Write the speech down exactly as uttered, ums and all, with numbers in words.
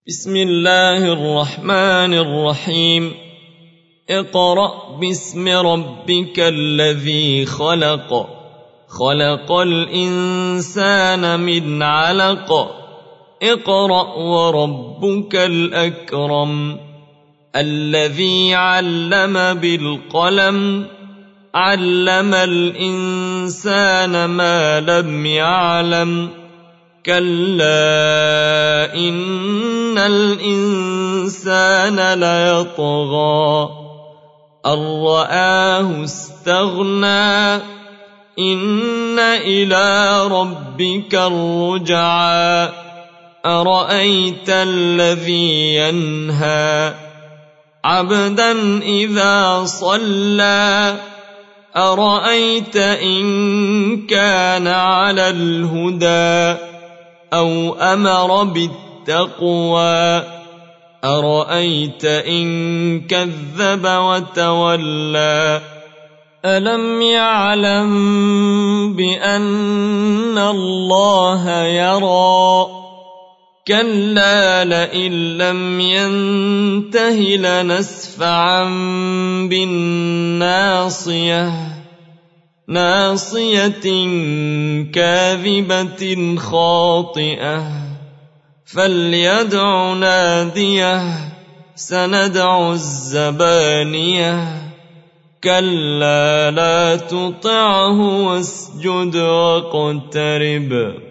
بسم الله الرحمن الرحيم. اقرأ باسم ربك الذي خلق خلق الإنسان من علق اقرأ وربك الأكرم الذي علم بالقلم علم الإنسان ما لم يعلم كلا إن الإنسان ليطغى أن رآه استغنى إن إلى ربك الرجعى أرأيت الذي ينهى عبدا إذا صلى أرأيت إن كان على الهدى أو أمر بالتقوى أرأيت إن كذب وتولى ألم يعلم بأن الله يرى كلا لئن لم ينته لنسفعا بالناصية ناصية كاذبة خاطئة فليدع ناديه سندع الزبانية كلا لا تطعه واسجد واقترب